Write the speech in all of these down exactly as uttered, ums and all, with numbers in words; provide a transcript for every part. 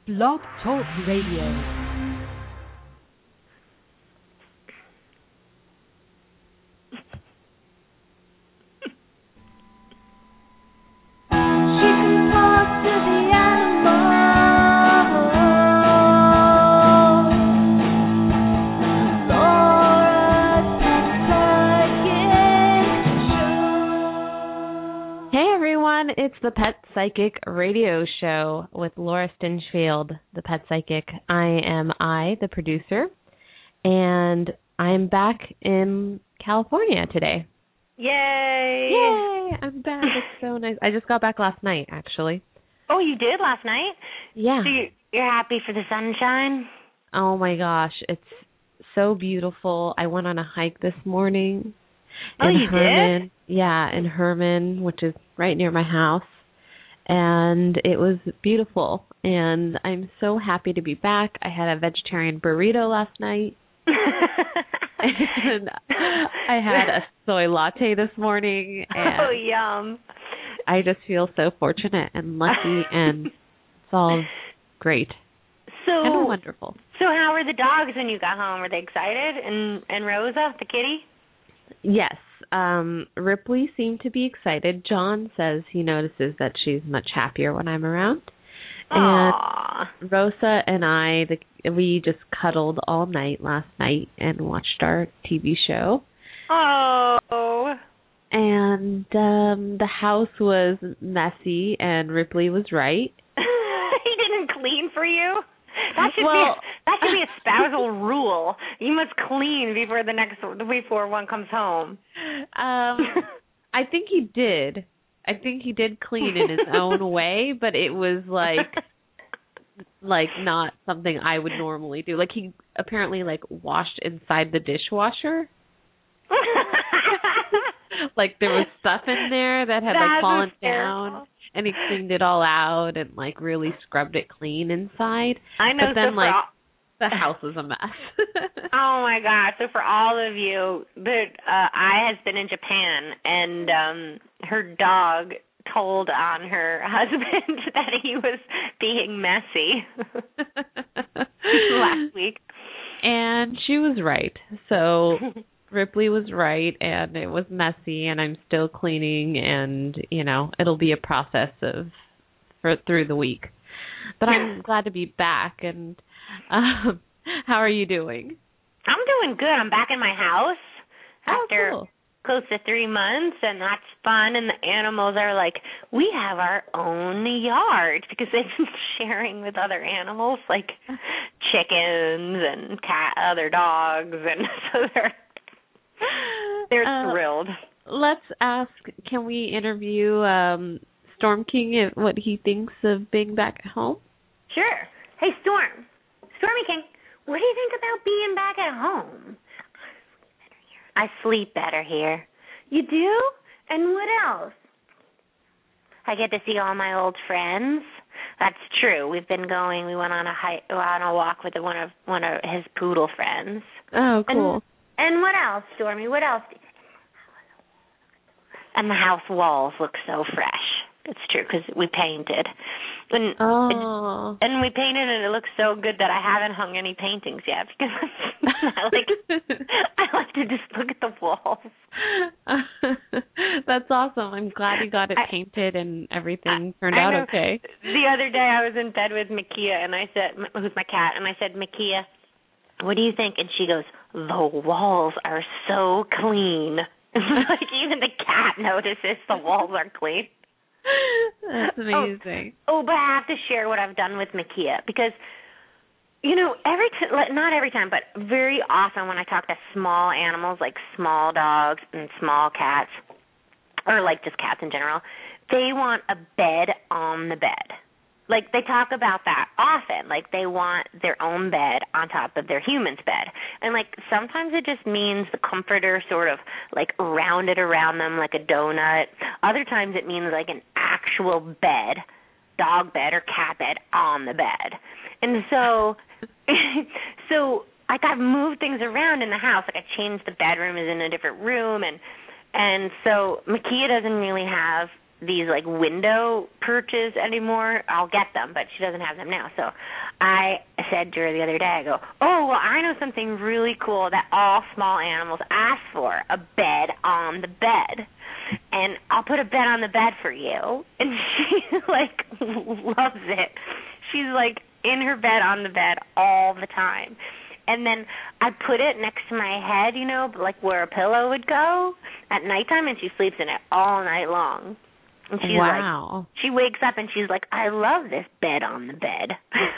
Blog Talk Radio. It's the Pet Psychic Radio Show with Laura Stinchfield, the Pet Psychic. I am I, the producer, and I'm back in California today. Yay! Yay! I'm back. It's so nice. I just got back last night, actually. Oh, you did last night? Yeah. So you- you're happy for the sunshine? Oh, my gosh. It's so beautiful. I went on a hike this morning. Oh, you Herman, did? Yeah, in Herman, which is right near my house. And it was beautiful. And I'm so happy to be back. I had a vegetarian burrito last night. And I had a soy latte this morning. And oh, yum. I just feel so fortunate and lucky, and it's all great. So and wonderful. So how were the dogs when you got home? Were they excited? And, and Rosa, the kitty? Yes. Um, Ripley seemed to be excited. John says he notices that she's much happier when I'm around. Aww. And Rosa and I, the, we just cuddled all night last night and watched our T V show. Oh. And um, the house was messy, and Ripley was right. He didn't clean for you? That should well, be a, that should be a spousal rule. You must clean before the next before one comes home. Um, I think he did. I think he did clean in his own way, but it was like like not something I would normally do. Like he apparently like washed inside the dishwasher. Like there was stuff in there that had like fallen down. And he cleaned it all out and, like, really scrubbed it clean inside. I know. But then, so like, all... the house was a mess. Oh, my gosh. So for all of you, that uh, I has been in Japan, and um, her dog told on her husband that he was being messy last week. And she was right. So Ripley was right, and it was messy, and I'm still cleaning, and, you know, it'll be a process of for through the week. But I'm glad to be back, and um, how are you doing? I'm doing good. I'm back in my house after oh, cool. close to three months, and that's fun, and the animals are like, we have our own yard, because they've been sharing with other animals, like chickens and cat, other dogs, and so they're They're uh, thrilled. Let's ask, can we interview um, Storm King and what he thinks of being back at home? Sure. Hey, Storm. Stormy King, what do you think about being back at home? I sleep better here. You do? And what else? I get to see all my old friends. That's true. We've been going, we went on a hike, on a walk with one of one of his poodle friends. Oh, cool. And, And what else, Stormy? What else? And the house walls look so fresh. It's true, because we painted. And, oh. it, and we painted, and it looks so good that I haven't hung any paintings yet, because I like I like to just look at the walls. That's awesome. I'm glad you got it I, painted and everything turned I out know. okay. The other day I was in bed with Makia, and I said, who's my cat, and I said, Makia, what do you think? And she goes, the walls are so clean. Like even the cat notices the walls are clean. That's amazing. Oh, oh, but I have to share what I've done with Makia, because, you know, every t- not every time, but very often when I talk to small animals, like small dogs and small cats, or like just cats in general, they want a bed on the bed. Like, they talk about that often. Like, they want their own bed on top of their human's bed. And, like, sometimes it just means the comforter sort of, like, rounded around them like a donut. Other times it means, like, an actual bed, dog bed or cat bed on the bed. And so, so, like, I've moved things around in the house. Like, I changed the bedroom is in a different room. And, and so Makia doesn't really have these like window perches anymore. I'll get them, but she doesn't have them now. So I said to her the other day, I go, oh, well, I know something really cool that all small animals ask for, a bed on the bed. And I'll put a bed on the bed for you. And she, like, loves it. She's, like, in her bed on the bed all the time. And then I put it next to my head, you know, like where a pillow would go at nighttime, and she sleeps in it all night long. And she's wow. like, she wakes up and she's like, I love this bed on the bed.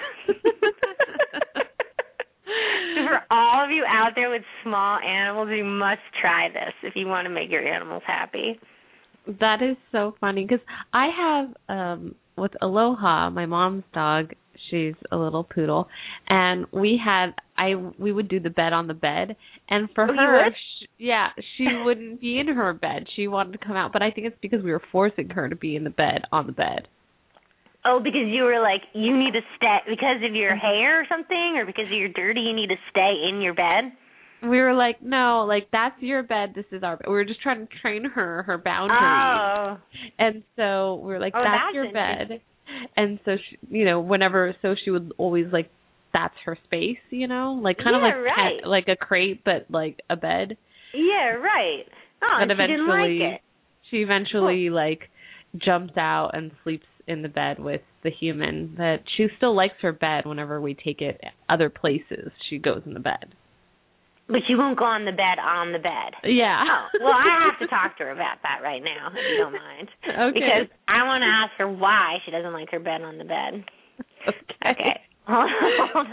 So for all of you out there with small animals, you must try this if you want to make your animals happy. That is so funny because I have, um, with Aloha, my mom's dog, she's a little poodle, and we had, I we would do the bed on the bed, and for oh, her, she, yeah, she wouldn't be in her bed. She wanted to come out, but I think it's because we were forcing her to be in the bed, on the bed. Oh, because you were like, you need to stay, because of your hair or something, or because you're dirty, you need to stay in your bed? We were like, no, like, that's your bed, this is our bed. We were just trying to train her, her boundaries. Oh. And so we were like, oh, that's, that's your bed. And so, she, you know, whenever, so she would always, like, that's her space, you know? Like, kind yeah, of like right. pet, like a crate, but, like, a bed. Yeah, right. Oh, but and she didn't like it. She eventually, cool. like, jumps out and sleeps in the bed with the human. But she still likes her bed whenever we take it other places. She goes in the bed. But she won't go on the bed on the bed. Yeah. Oh, well, I have to talk to her about that right now, if you don't mind. Okay. Because I want to ask her why she doesn't like her bed on the bed. Okay. Okay. Hold on. Hold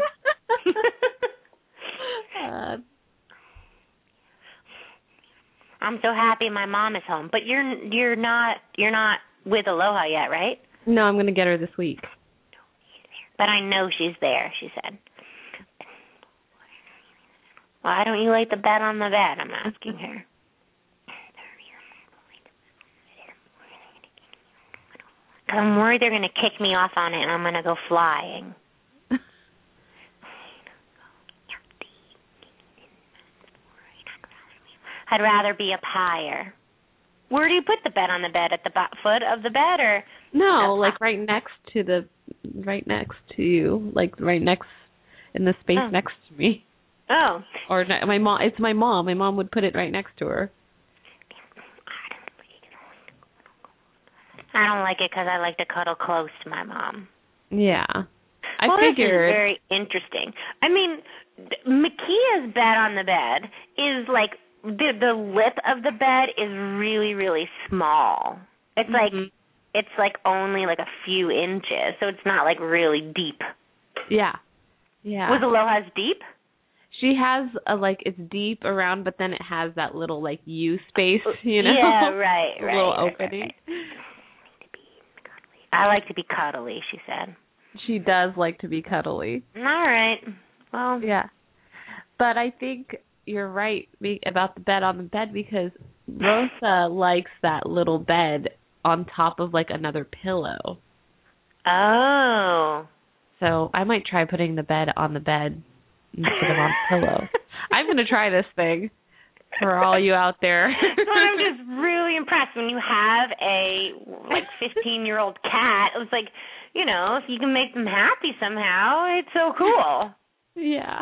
on. uh, I'm so happy my mom is home. But you're you're not you're not with Aloha yet, right? No, I'm going to get her this week. But I know she's there, she said. Why don't you like the bed on the bed? I'm asking her. Because I'm worried they're going to kick me off on it and I'm going to go flying. I'd rather be up higher. Where do you put the bed on the bed? At the foot of the bed, or no, like right next to the, right next to you, like right next in the space oh. next to me. Oh. Or my mom. It's my mom. My mom would put it right next to her. I don't like it because I like to cuddle close to my mom. Yeah. I well, figured. This is very interesting. I mean, Makia's bed on the bed is like, the the lip of the bed is really, really small. It's mm-hmm. like, it's like only like a few inches, so it's not like really deep. Yeah. Yeah. Was Aloha's deep? She has a, like, it's deep around, but then it has that little, like, U space, you know? Yeah, right, right. A little right, opening. Right, right. I like to be cuddly, she said. She does like to be cuddly. All right. Well. Yeah. But I think you're right about the bed on the bed because Rosa likes that little bed on top of, like, another pillow. Oh. So I might try putting the bed on the bed instead of on a pillow. I'm going to try this thing for all you out there. Well, I'm just really impressed when you have a, like, fifteen-year-old cat. It's like, you know, if you can make them happy somehow, it's so cool. Yeah.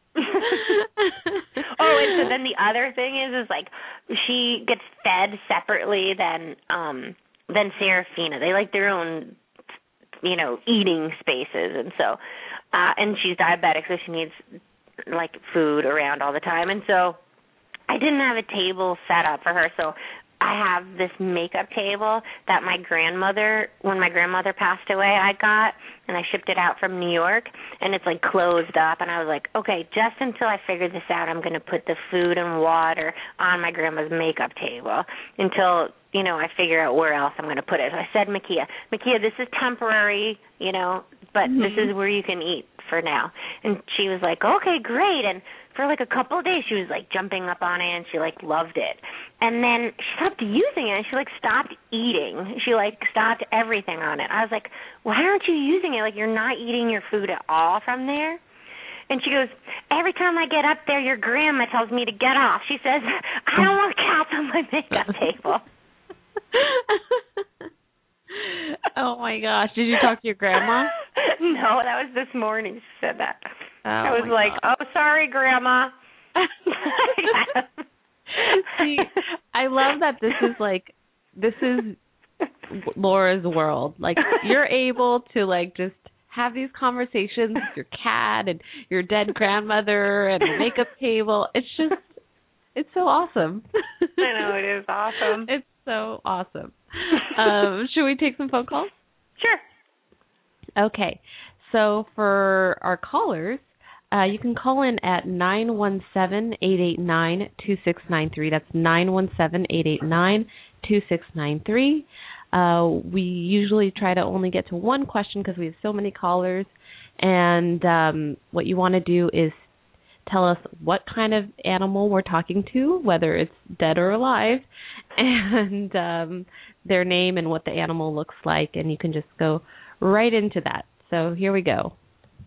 Oh, and so then the other thing is, is, like, she gets fed separately than, um, than Serafina. They like their own, you know, eating spaces, and so, uh, and she's diabetic, so she needs, like, food around all the time, and so I didn't have a table set up for her, so I have this makeup table that my grandmother, when my grandmother passed away, I got, and I shipped it out from New York, and it's, like, closed up, and I was like, okay, just until I figure this out, I'm going to put the food and water on my grandma's makeup table until, you know, I figure out where else I'm going to put it. So I said, Makia, Makia, this is temporary, you know, but mm-hmm. this is where you can eat for now. And she was like, okay, great, and for, like, a couple of days, she was, like, jumping up on it, and she, like, loved it. And then she stopped using it, and she, like, stopped eating. She, like, stopped everything on it. I was like, why aren't you using it? Like, you're not eating your food at all from there? And she goes, every time I get up there, your grandma tells me to get off. She says, I don't want cats on my makeup table. Oh my gosh! Did you talk to your grandma? No, that was this morning. She said that. Oh, I was like, God. "Oh, sorry, Grandma." See, I love that this is like this is Laura's world. Like you're able to like just have these conversations with your cat and your dead grandmother and the makeup table. It's just it's so awesome. I know it is awesome. It's so awesome. Um, should we take some phone calls? Sure. Okay. So for our callers, uh, you can call in at nine one seven, eight eight nine, two six nine three. That's nine one seven, eight eight nine, two six nine three. Uh, we usually try to only get to one question because we have so many callers. And um, what you want to do is tell us what kind of animal we're talking to, whether it's dead or alive, and um, their name and what the animal looks like. And you can just go right into that. So here we go.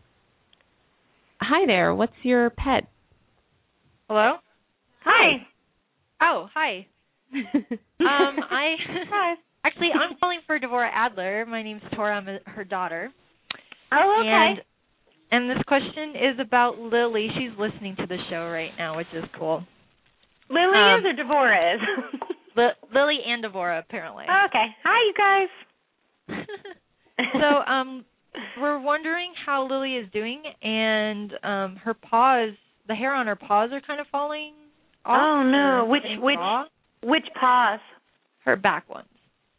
Hi there. What's your pet? Hello? Hi. Oh, hi. um, I hi. Actually, I'm calling for Devora Adler. My name's Tora. I'm a, her daughter. Oh, okay. And, and this question is about Lily. She's listening to the show right now, which is cool. Lily um, is or Devora is? Li- Lily and Devora, apparently. Oh, okay. Hi, you guys. So, um, we're wondering how Lily is doing, and um, her paws, the hair on her paws are kind of falling off. Oh no! Which which raw. which paws? Her back ones.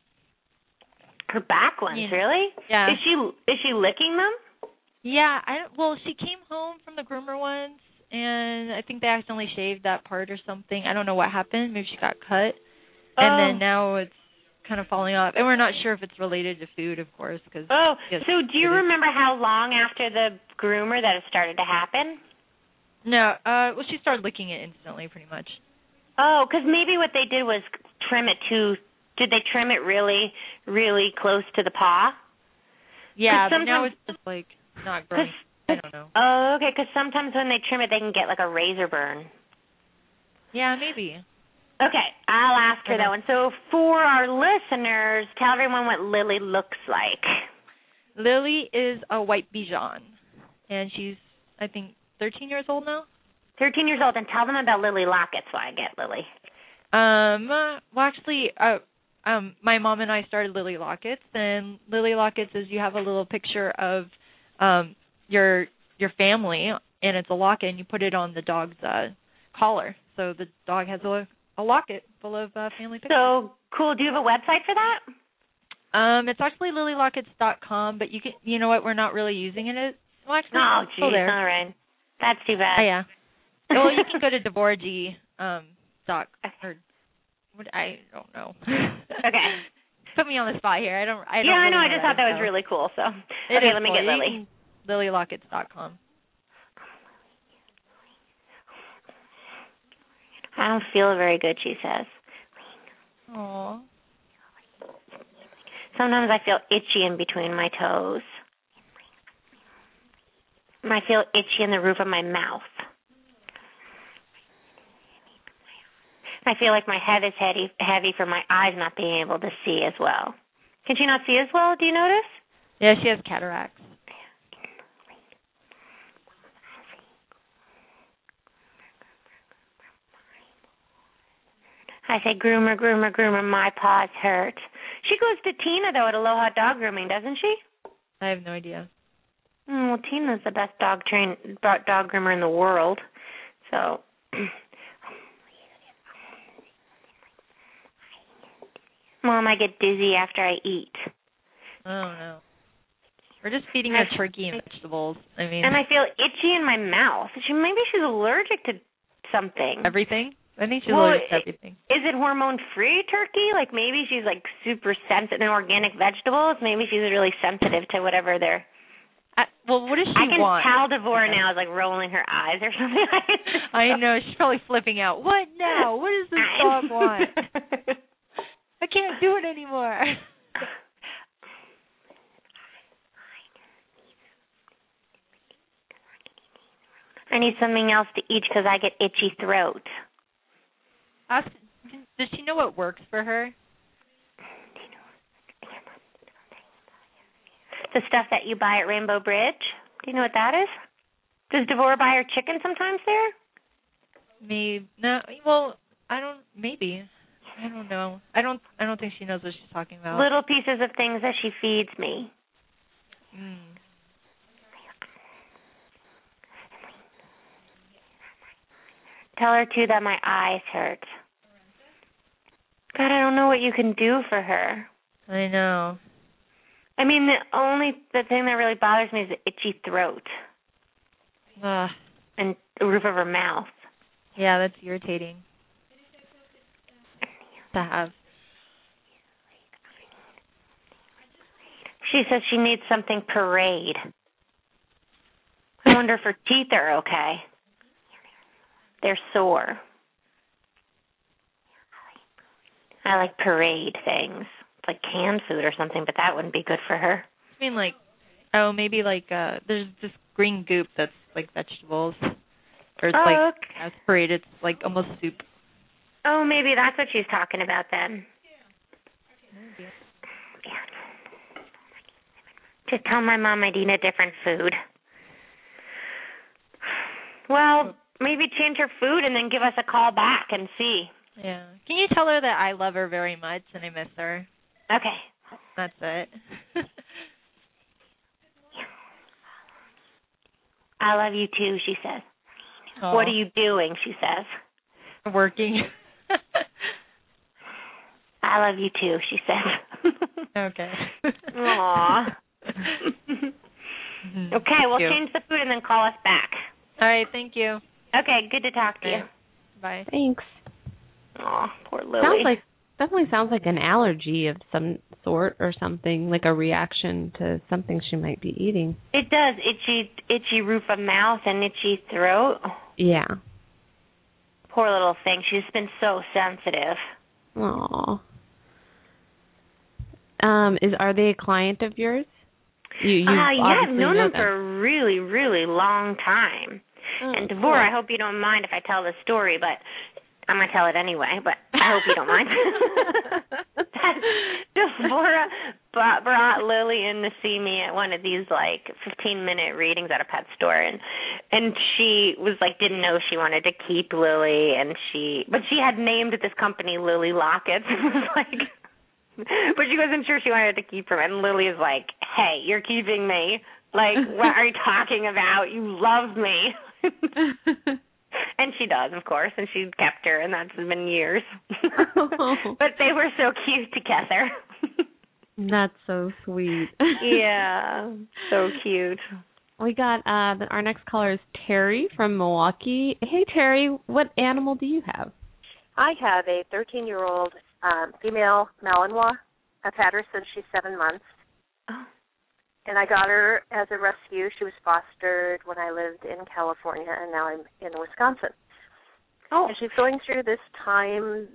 Her back ones, Yeah. really? Yeah. Is she is she licking them? Yeah. I don't, well, she came home from the groomer once, and I think they accidentally shaved that part or something. I don't know what happened. Maybe she got cut, Oh. and then now it's kind of falling off. And we're not sure if it's related to food, of course. Cause Oh, yes, so do you remember how long after the groomer that it started to happen? No. Uh. Well, she started licking it instantly, pretty much. Oh, because maybe what they did was trim it too. Did they trim it really, really close to the paw? Yeah, but now sometimes- it's just like not growing. I don't know. Oh, okay, because sometimes when they trim it, they can get like a razor burn. Yeah, maybe. Okay, I'll ask her Okay. that one. So for our listeners, tell everyone what Lily looks like. Lily is a white Bichon, and she's, I think, thirteen years old now. thirteen years old, and tell them about Lily Lockett so I get Lily. Um, uh, well, actually, uh, um, my mom and I started Lily Lockets, and Lily Lockets is you have a little picture of um your your family, and it's a locket, and you put it on the dog's uh, collar, so the dog has a a locket full of uh, family pictures. So cool. Do you have a website for that? Um, it's actually lily lockets dot com, but you can, you know what, we're not really using it. Well, actually, Oh, it's still geez, there. all right. That's too bad. Oh, yeah. Well, you can go to Devora G. Um, doc or what? I don't know. Okay. Put me on the spot here. I don't. I don't yeah, I really know. I just thought that was so. really cool. So It okay, is let me cool. get You Lily. can- lily lockets dot com. I don't feel very good, she says. Aww. Sometimes I feel itchy in between my toes. I feel itchy in the roof of my mouth. I feel like my head is heavy, heavy from my eyes not being able to see as well. Can she not see as well? Do you notice? Yeah, she has cataracts. I say, groomer, groomer, groomer, my paws hurt. She goes to Tina, though, at Aloha Dog Grooming, doesn't she? I have no idea. Mm, well, Tina's the best dog train dog groomer in the world. So, Mom, I get dizzy after I eat. Oh no. We're just feeding her turkey and vegetables. I mean, And I feel itchy in my mouth. She maybe she's allergic to something. everything. I think she's Well, allergic to everything. Is it hormone-free turkey? Like maybe she's like super sensitive to organic vegetables. Maybe she's really sensitive to whatever they're. I, well, what does she I can want? tell Devora now is like rolling her eyes or something. I know, she's probably flipping out. What now? What does this dog want? I can't do it anymore. I need something else to eat because I get itchy throat. Ask, does she know what works for her? The stuff that you buy at Rainbow Bridge. Do you know what that is? Does Devora buy her chicken sometimes there? Maybe no. Well, I don't. Maybe. I don't know. I don't. I don't think she knows what she's talking about. Little pieces of things that she feeds me. Mm. Tell her too that my eyes hurt. God, I don't know what you can do for her. I know. I mean, the only the thing that really bothers me is the itchy throat. Ugh. And the roof of her mouth. Yeah, that's irritating to have. She says she needs something parade. I wonder if her teeth are okay. They're sore. I like parade things. It's like canned food or something, but that wouldn't be good for her. I mean, like, oh, maybe like uh, there's this green goop that's like vegetables, or it's oh, like okay. aspirate. It's like almost soup. Oh, maybe that's what she's talking about then. Maybe. Yeah. Just tell my mom I'd eat a different food. Well, maybe change her food and then give us a call back and see. Yeah. Can you tell her that I love her very much and I miss her? Okay. That's it. I love you too, she says. Aww. What are you doing, she says. Working. I love you too, she says. Okay. Aww. Okay, we'll you. change the food and then call us back. All right, thank you. Okay, good to talk to you. Bye. Thanks. Aw, poor Lily. Sounds like definitely sounds like an allergy of some sort or something, like a reaction to something she might be eating. It does. Itchy, itchy roof of mouth and itchy throat. Yeah. Poor little thing. She's been so sensitive. Aw. Um, is are they a client of yours? You, you uh, yeah, I've known them, them for a really, really long time. Oh, and Devora, cool. I hope you don't mind if I tell the story, but I'm going to tell it anyway, but I hope you don't mind. Devora brought, brought Lily in to see me at one of these, like, fifteen-minute readings at a pet store, and and she was, like, didn't know she wanted to keep Lily, and she, but she had named this company Lily Lockets, and was like, but she wasn't sure she wanted to keep her, and Lily is like, hey, you're keeping me. Like, what are you talking about? You love me. And she does, of course, and she kept her, and that's been years. But they were so cute together. That's so sweet. Yeah, so cute. We got uh, our next caller is Terry from Milwaukee. Hey, Terry, what animal do you have? I have a thirteen-year-old um, female Malinois. I've had her since she's seven months. Oh. And I got her as a rescue. She was fostered when I lived in California, and now I'm in Wisconsin. Oh. And she's going through this time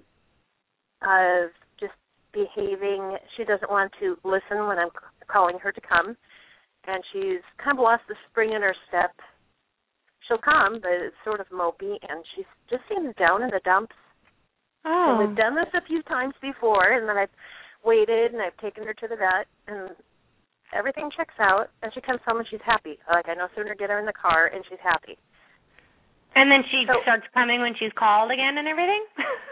of just behaving. She doesn't want to listen when I'm calling her to come. And she's kind of lost the spring in her step. She'll come, but it's sort of mopey, and she just seems down in the dumps. Oh. And we've done this a few times before, and then I've waited, and I've taken her to the vet, and everything checks out, and she comes home and she's happy. Like, I no sooner get her in the car and she's happy. And then she so, starts coming when she's called again and everything?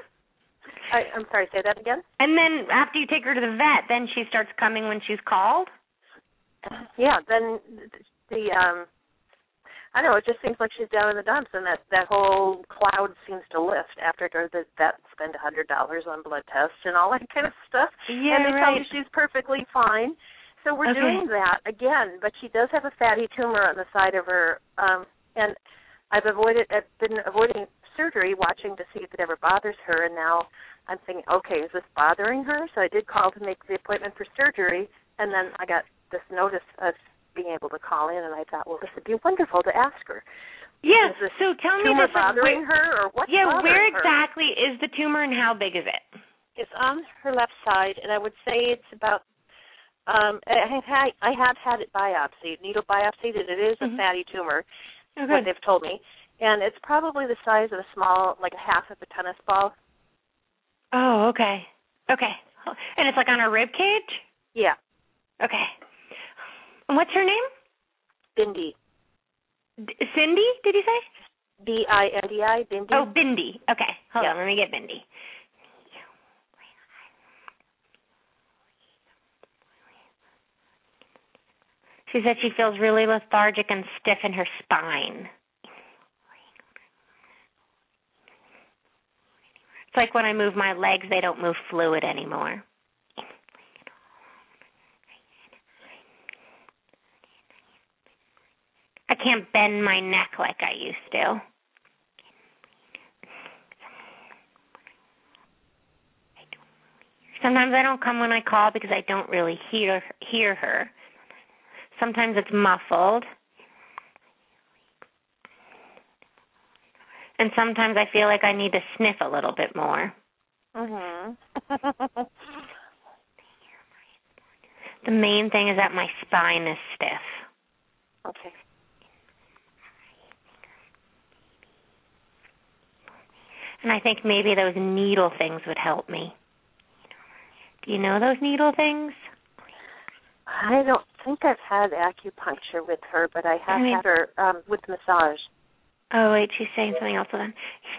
I, I'm sorry, say that again? And then after you take her to the vet, then she starts coming when she's called? Yeah, then the, um, I don't know, it just seems like she's down in the dumps, and that, that whole cloud seems to lift after the vet spend one hundred dollars on blood tests and all that kind of stuff. Yeah, and they right. tell me she's perfectly fine. So we're okay. doing that again, but she does have a fatty tumor on the side of her, um, and I've avoided, I've been avoiding surgery, watching to see if it ever bothers her, and now I'm thinking, okay, is this bothering her? So I did call to make the appointment for surgery, and then I got this notice of being able to call in, and I thought, well, this would be wonderful to ask her. Yeah, is this so tell me tumor this. bothering where, her, or what's yeah, bothering where her? exactly is the tumor, and how big is it? It's on her left side, and I would say it's about Um, I have had I have had it biopsied, needle biopsied, and it is a mm-hmm. fatty tumor, Okay. what they've told me, and it's probably the size of a small, like a half of a tennis ball. Oh, okay, okay, and it's like on her rib cage. Yeah. Okay. What's her name? Bindi. D- Cindy, did you say? B I N D I, Bindi. Oh, Bindi. Okay, hold yeah. on, let me get Bindi. She said she feels really lethargic and stiff in her spine. It's like when I move my legs, they don't move fluid anymore. I can't bend my neck like I used to. Sometimes I don't come when I call because I don't really hear hear her. Sometimes it's muffled. And sometimes I feel like I need to sniff a little bit more. Mhm. The main thing is that my spine is stiff. Okay. And I think maybe those needle things would help me. Do you know those needle things? I don't think I've had acupuncture with her, but I have I mean, had her um, with massage. Oh, wait, she's saying something else then.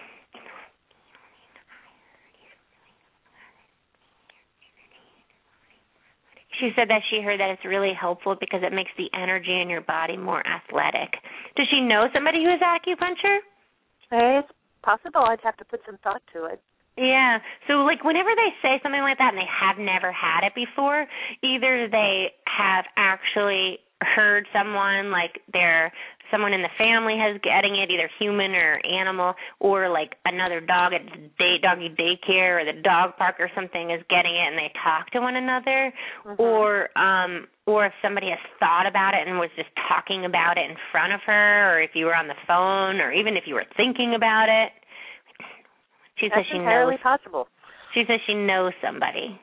She said that she heard that it's really helpful because it makes the energy in your body more athletic. Does she know somebody who has acupuncture? It's possible. I'd have to put some thought to it. Yeah. So, like, whenever they say something like that and they have never had it before, either they have actually heard someone, like they're someone in the family has getting it, either human or animal, or like another dog at the day, doggy daycare or the dog park or something is getting it and they talk to one another, mm-hmm. or um, or if somebody has thought about it and was just talking about it in front of her, or if you were on the phone, or even if you were thinking about it. She That's says she entirely knows, possible. She says she knows somebody.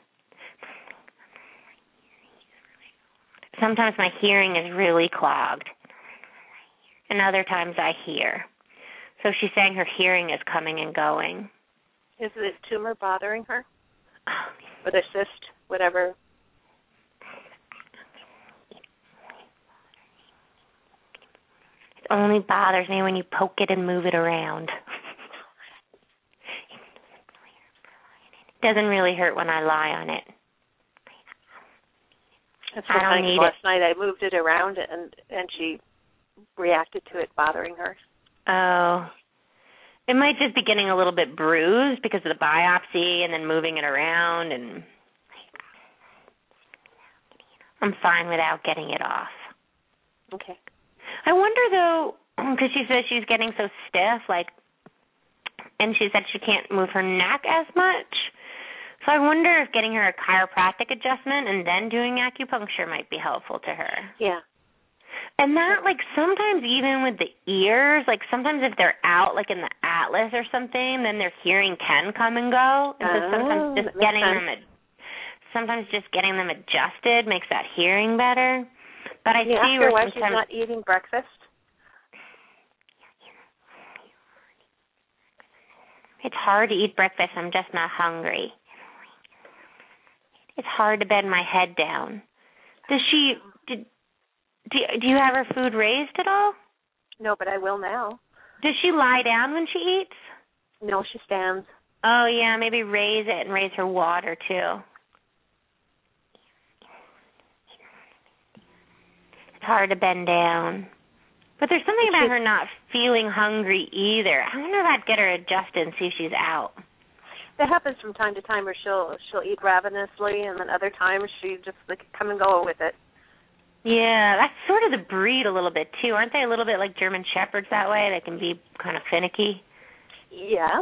Sometimes my hearing is really clogged, and other times I hear. So she's saying her hearing is coming and going. Is the tumor bothering her? Or the cyst, whatever? It only bothers me when you poke it and move it around. It doesn't really hurt when I lie on it. That's what I don't need last it. night I moved it around and and she reacted to it bothering her. Oh. It might just be getting a little bit bruised because of the biopsy and then moving it around, and I'm fine without getting it off. Okay. I wonder though, because she says she's getting so stiff, like, and she said she can't move her neck as much. So I wonder if getting her a chiropractic adjustment and then doing acupuncture might be helpful to her. Yeah. And that, like, sometimes even with the ears, like, sometimes if they're out, like, in the atlas or something, then their hearing can come and go. And so sometimes oh, just getting sense. them, sometimes just getting them adjusted makes that hearing better. But I Can you see ask her where why sometimes she's not eating breakfast? It's hard to eat breakfast. I'm just not hungry. It's hard to bend my head down. Does she, did, do, do you have her food raised at all? No, but I will now. Does she lie down when she eats? No, she stands. Oh, yeah, maybe raise it and raise her water, too. It's hard to bend down. But there's something about her not feeling hungry either. I wonder if I'd get her adjusted and see if she's out. That happens from time to time where she'll she'll eat ravenously, and then other times she just like come and go with it. Yeah, that's sort of the breed a little bit too. Aren't they a little bit like German Shepherds that way? They can be kind of finicky. Yeah.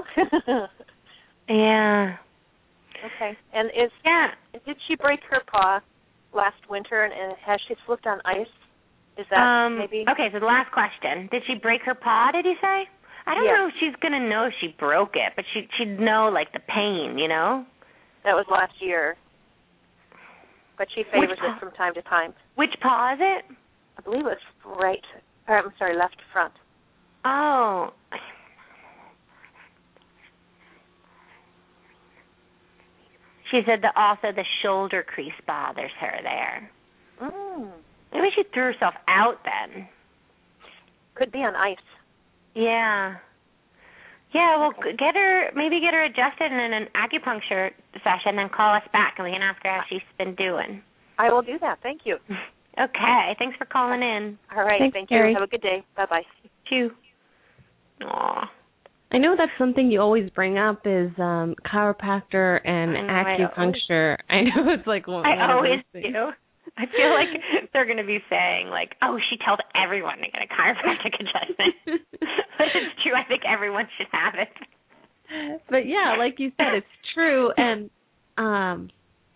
Yeah. Okay. And is yeah. Did she break her paw last winter, and, and has she slipped on ice? Is that um, maybe? Okay, so the last question. Did she break her paw, did you say? I don't yes. know if she's going to know if she broke it, but she, she'd know, like, the pain, you know? That was last year. But she favors it from time to time. Which paw is it? I believe it's right, or I'm sorry, left front. Oh. She said that also the shoulder crease bothers her there. Mm. Maybe she threw herself out then. Could be on ice. Yeah. Yeah, well, get her, maybe get her adjusted in an acupuncture session, then call us back and we can ask her how she's been doing. I will do that. Thank you. Okay. Thanks for calling in. All right. Thanks, Thank Carrie. you. Have a good day. Bye-bye. You. Aw. I know that's something you always bring up is um, chiropractor and I know, acupuncture. I, always, I know it's like one, I one always of those things. do. I feel like they're going to be saying, like, oh, she tells everyone to get a chiropractic adjustment. But it's true. I think everyone should have it. But, yeah, like you said, it's true. And, um,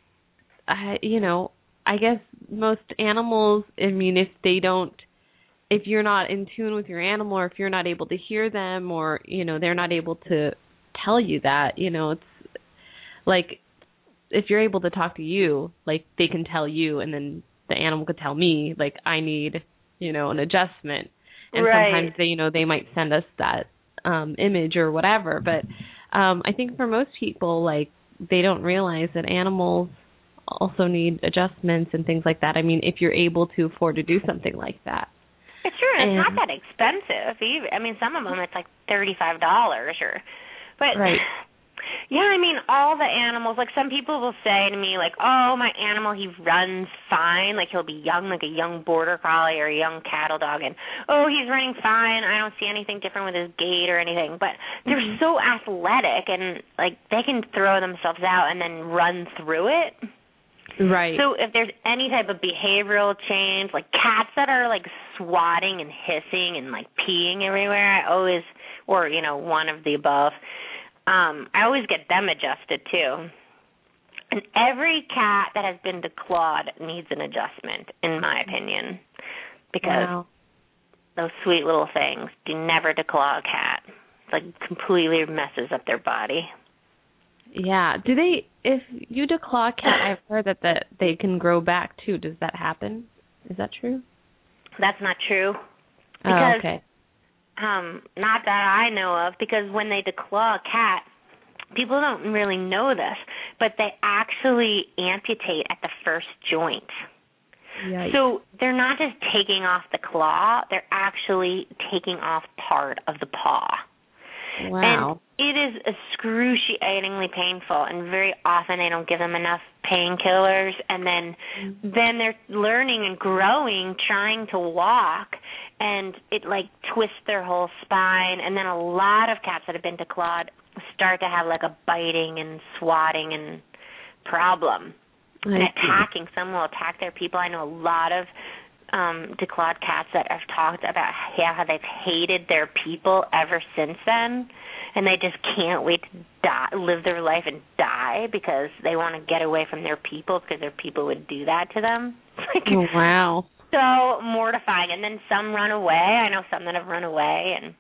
I, you know, I guess most animals, I mean, if they don't, if you're not in tune with your animal or if you're not able to hear them or, you know, they're not able to tell you that, you know, it's like if you're able to talk to you, like they can tell you and then the animal could tell me, like I need, you know, an adjustment. And right. sometimes they, you know, they might send us that um, image or whatever. But um, I think for most people, like they don't realize that animals also need adjustments and things like that. I mean, if you're able to afford to do something like that. It's true. It's and, not that expensive. Even, I mean, some of them it's like thirty-five dollars or, but right. Yeah, I mean, all the animals. Like some people will say to me, like, "Oh, my animal, he runs fine. Like he'll be young, like a young border collie or a young cattle dog, and oh, he's running fine. I don't see anything different with his gait or anything." But they're mm-hmm. so athletic and like they can throw themselves out and then run through it. Right. So if there's any type of behavioral change, like cats that are like swatting and hissing and like peeing everywhere, I always, or you know, one of the above, um, I always get them adjusted too. And every cat that has been declawed needs an adjustment, in my opinion, because wow. those sweet little things do never declaw a cat. It like completely messes up their body. Yeah. Do they, if you declaw a cat, I've heard that the, they can grow back too. Does that happen? Is that true? That's not true. Because, oh, okay. Um, not that I know of, because when they declaw a cat, people don't really know this, but they actually amputate at the first joint. Yikes. So they're not just taking off the claw, they're actually taking off part of the paw. Wow. And it is excruciatingly painful, and very often they don't give them enough painkillers, and then mm-hmm. then they're learning and growing, trying to walk, and it like twists their whole spine, and then a lot of cats that have been declawed start to have like a biting and swatting and problem. I and attacking. See. Some will attack their people. I know a lot of um, declawed cats that have talked about how they've hated their people ever since then, and they just can't wait to die, live their life and die because they want to get away from their people because their people would do that to them. Like, oh, wow. So mortifying. And then some run away. I know some that have run away. And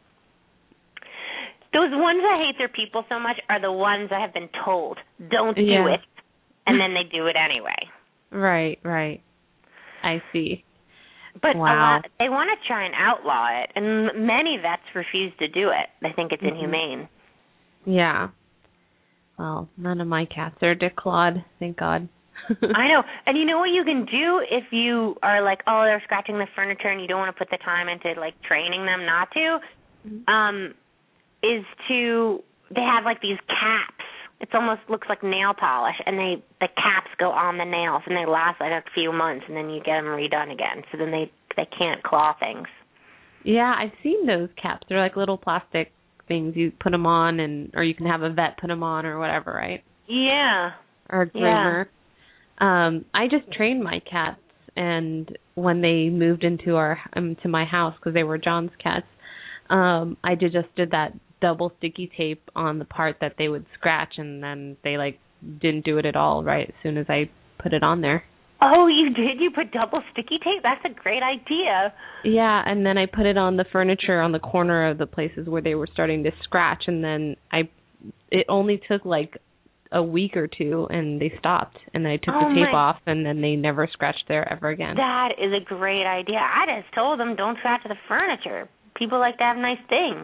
those ones that hate their people so much are the ones that have been told, don't do yeah. it, and then they do it anyway. Right, right. I see. But wow. a lot, they want to try and outlaw it, and many vets refuse to do it. They think it's mm-hmm. inhumane. Yeah. Well, none of my cats are declawed, thank God. I know. And you know what you can do if you are like, oh, they're scratching the furniture and you don't want to put the time into, like, training them not to, mm-hmm. um, is to, they have, like, these caps. It almost looks like nail polish, and they the caps go on the nails, and they last like a few months, and then you get them redone again. So then they they can't claw things. Yeah, I've seen those caps. They're like little plastic things. You put them on, and or you can have a vet put them on or whatever, right? Yeah. Or a groomer. Yeah. Um, I just trained my cats, and when they moved into our um, to my house because they were John's cats, um, I did just did that double sticky tape on the part that they would scratch, and then they like didn't do it at all right as soon as I put it on there. Oh, you did? You put double sticky tape? That's a great idea. Yeah, and then I put it on the furniture on the corner of the places where they were starting to scratch, and then I it only took like a week or two, and they stopped, and then I took oh the tape my. off, and then they never scratched there ever again. That is a great idea. I just told them don't scratch the furniture. People like to have nice things.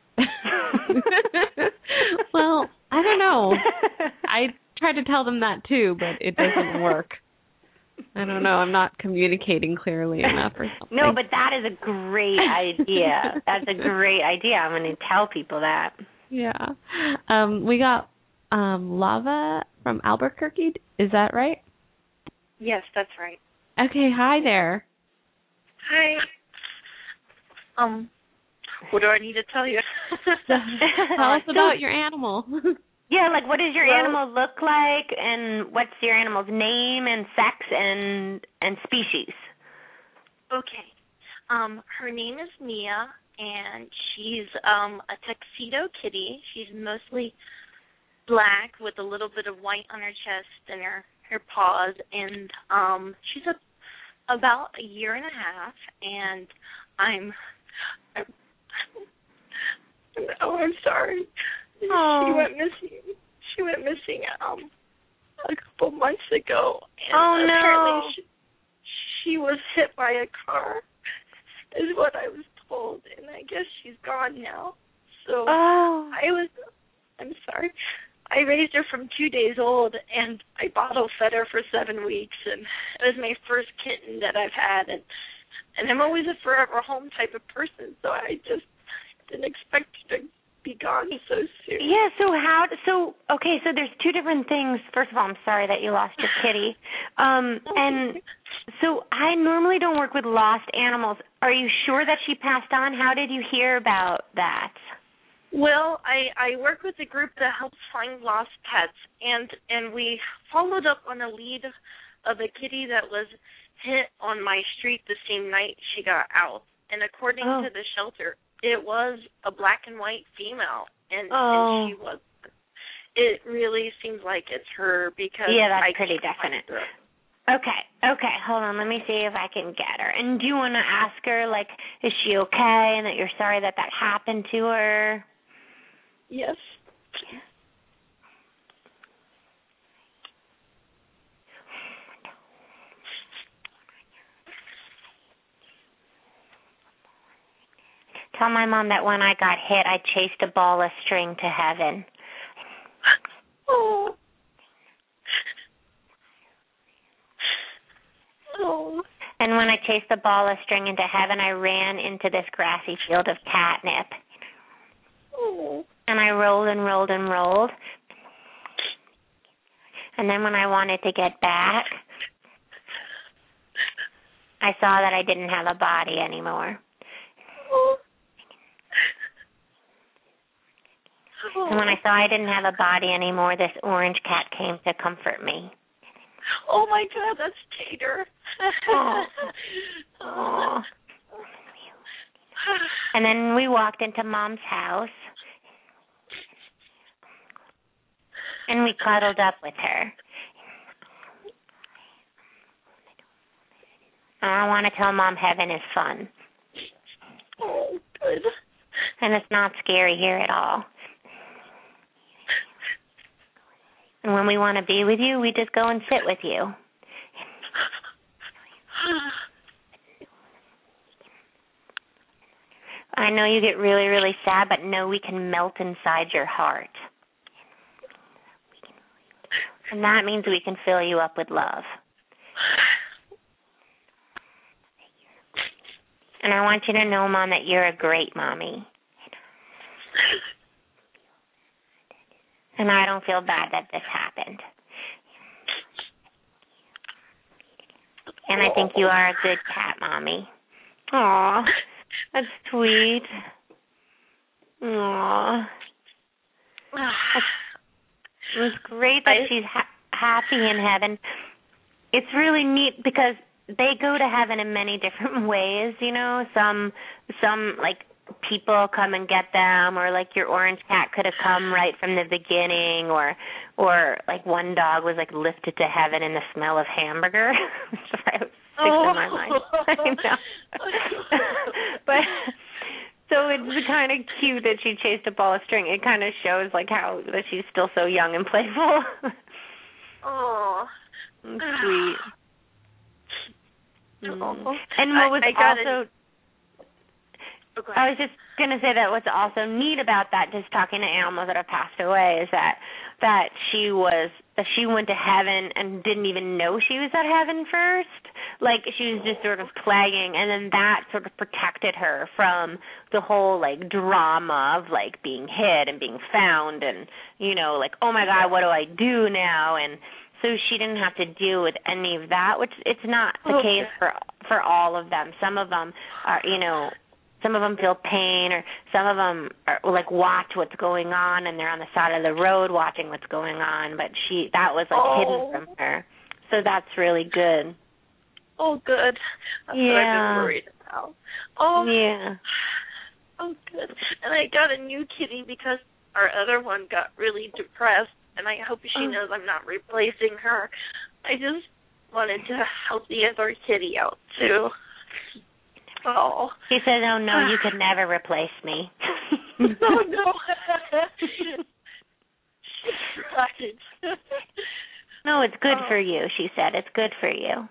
Well, I don't know. I tried to tell them that too, but it doesn't work. I don't know. I'm not communicating clearly enough or something. No, but that is a great idea. That's a great idea. I'm going to tell people that. Yeah. Um, we got um, Lava from Albuquerque. Is that right? Yes, that's right. Okay. Hi there. Hi. Um, what do I need to tell you? Tell us about your animal. Yeah, like what does your well, animal look like, and what's your animal's name and sex and and species? Okay. Um, her name is Mia, and she's um a tuxedo kitty. She's mostly black with a little bit of white on her chest and her her paws, and um she's a, about a year and a half, and I'm, I'm oh I'm sorry. Oh. She went missing. She went missing um a couple months ago, and oh no! apparently she, she was hit by a car, is what I was told, and I guess she's gone now. So oh. I was, I'm sorry. I raised her from two days old, and I bottle fed her for seven weeks, and it was my first kitten that I've had, and and I'm always a forever home type of person, so I just didn't expect her to be gone so soon. Yeah, so how, so, okay, so there's two different things. First of all, I'm sorry that you lost your kitty. Um, and so I normally don't work with lost animals. Are you sure that she passed on? How did you hear about that? Well, I, I work with a group that helps find lost pets, and, and we followed up on a lead of a kitty that was hit on my street the same night she got out. And according oh. to the shelter, it was a black and white female, and, oh. and she was. It really seems like it's her because yeah, that's I pretty definite. Okay, okay, hold on. Let me see if I can get her. And do you want to ask her, like, is she okay, and that you're sorry that that happened to her? Yes. Tell my mom that when I got hit, I chased a ball of string to heaven. Oh. Oh. And when I chased the ball of string into heaven, I ran into this grassy field of catnip. Oh. And I rolled and rolled and rolled. And then when I wanted to get back, I saw that I didn't have a body anymore. Oh. And when I saw I didn't have a body anymore, this orange cat came to comfort me. Oh, my God, that's Tater. Oh. Oh. And then we walked into Mom's house, and we cuddled up with her. And I want to tell Mom heaven is fun. Oh, good. And it's not scary here at all. And when we want to be with you, we just go and sit with you. I know you get really, really sad, but know we can melt inside your heart. And that means we can fill you up with love. And I want you to know, Mom, that you're a great mommy. And I don't feel bad that this happened. And I think you are a good cat, Mommy. Aw, that's sweet. Aw. It was great that she's ha- happy in heaven. It's really neat because they go to heaven in many different ways, you know. Some, some like, people come and get them, or like your orange cat could have come right from the beginning, or or like one dog was like lifted to heaven in the smell of hamburger. Sorry, I was sticks oh. in my mind. I know. But so it's kind of cute that she chased a ball of string. It kind of shows like how that she's still so young and playful. Oh, sweet. Mm. Mm. And what was I, I also. It. Okay. I was just going to say that what's also neat about that, just talking to animals that have passed away, is that that she was that she went to heaven and didn't even know she was at heaven first. Like she was just sort of playing, and then that sort of protected her from the whole like drama of like being hid and being found, and you know, like, oh my God, what do I do now? And so she didn't have to deal with any of that, which it's not the okay. case for for all of them. Some of them are, you know, some of them feel pain, or some of them are like watch what's going on, and they're on the side of the road watching what's going on. But she that was like oh. hidden from her, so that's really good. Oh, good. That's yeah. what I've been worried about. Oh, yeah. Oh, good. And I got a new kitty because our other one got really depressed. And I hope she knows I'm not replacing her. I just wanted to help the other kitty out, too. Oh. He says, oh, no, you could never replace me. Oh, no. She's right. No, it's good oh. for you, she said. It's good for you.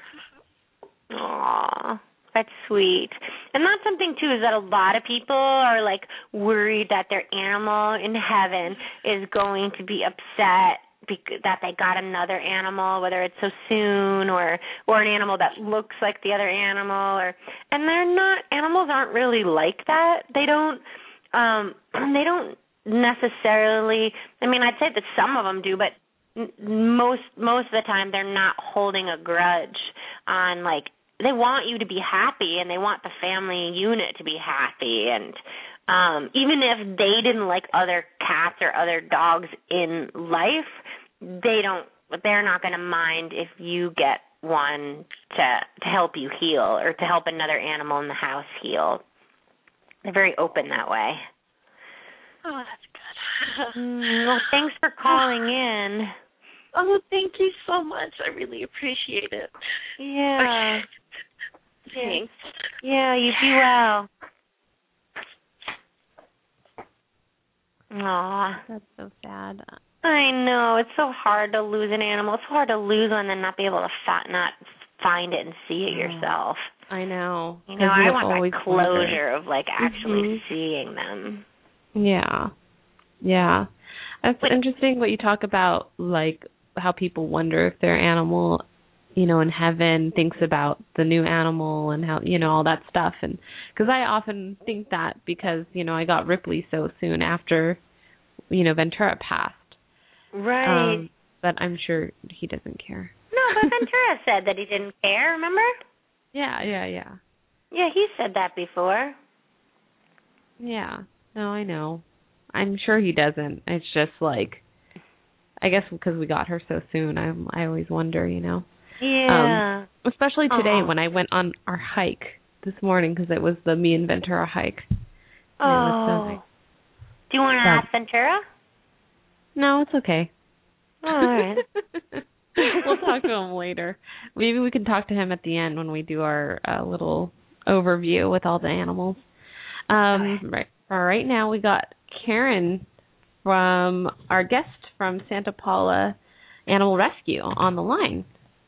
Aw. That's sweet. And that's something, too, is that a lot of people are, like, worried that their animal in heaven is going to be upset bec- that they got another animal, whether it's so soon or or an animal that looks like the other animal. or And they're not, animals aren't really like that. They don't, um, they don't necessarily, I mean, I'd say that some of them do, but most most of the time they're not holding a grudge on, like, they want you to be happy, and they want the family unit to be happy. And um, even if they didn't like other cats or other dogs in life, they don't. They're not going to mind if you get one to to help you heal, or to help another animal in the house heal. They're very open that way. Oh, that's good. mm, well, thanks for calling in. Oh, thank you so much. I really appreciate it. Yeah. Okay. Thanks. Yeah, you be well. Aw. That's so sad. I know. It's so hard to lose an animal. It's hard to lose one and not be able to fi- not find it and see it yourself. I know. You know, I want that closure of, like, actually mm-hmm. seeing them. Yeah. Yeah. That's but, interesting what you talk about, like, how people wonder if their animal, you know, in heaven thinks about the new animal and how, you know, all that stuff. And because I often think that because, you know, I got Ripley so soon after, you know, Ventura passed. Right. Um, but I'm sure he doesn't care. No, but Ventura said that he didn't care, remember? Yeah, yeah, yeah. Yeah, he said that before. Yeah. No, I know. I'm sure he doesn't. It's just like, I guess because we got her so soon, I I always wonder, you know. Yeah. Um, especially today Aww. when I went on our hike this morning, because it was the me and Ventura hike. Oh. So nice. Do you want to ask Ventura? No, it's okay. Oh, all right. We'll talk to him later. Maybe we can talk to him at the end when we do our uh, little overview with all the animals. Um, okay. Right. For right now, we got Karen from our guest from Santa Paula Animal Rescue on the line.